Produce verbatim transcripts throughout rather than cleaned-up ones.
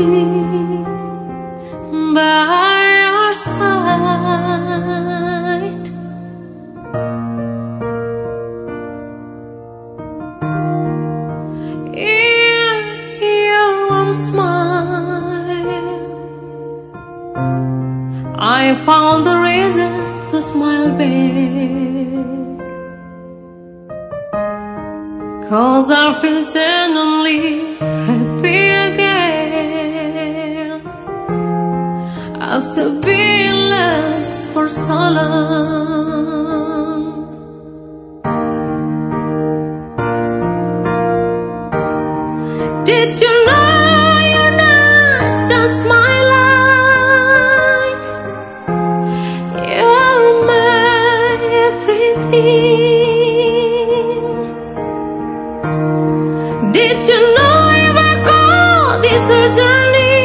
by your side. In your warm smile, I found the reason to smile back, 'cause I feel genuinely happy again after being lost for so long. Did you know you're not just my life? You're my everything. Did you know if I go this journey,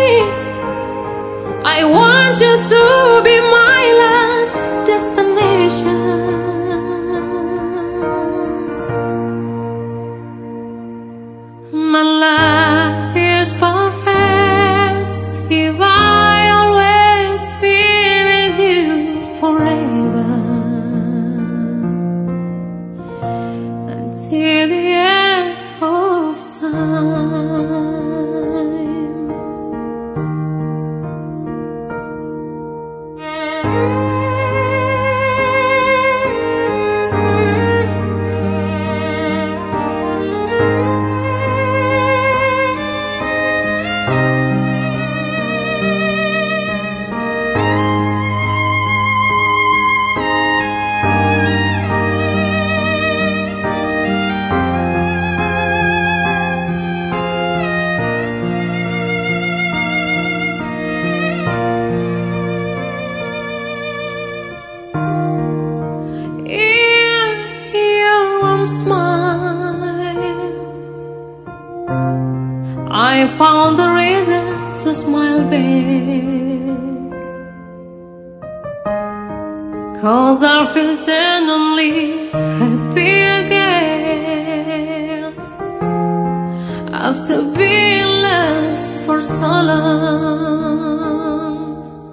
I want you to be my last destination? My life is perfect if I always be with you forever, until the end of time. Smile, I found the reason to smile back, 'cause I feel genuinely happy again after being lost for so long.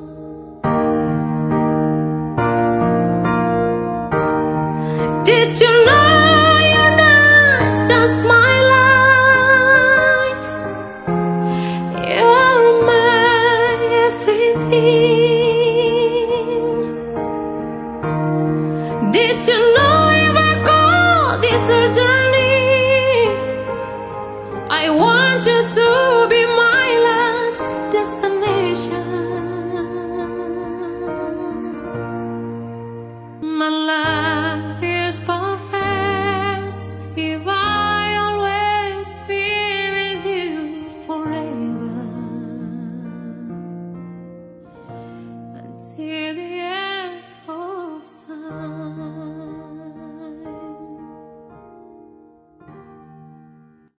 Did you know just my life? You're my everything. Did you know if I go this journey, I want you to be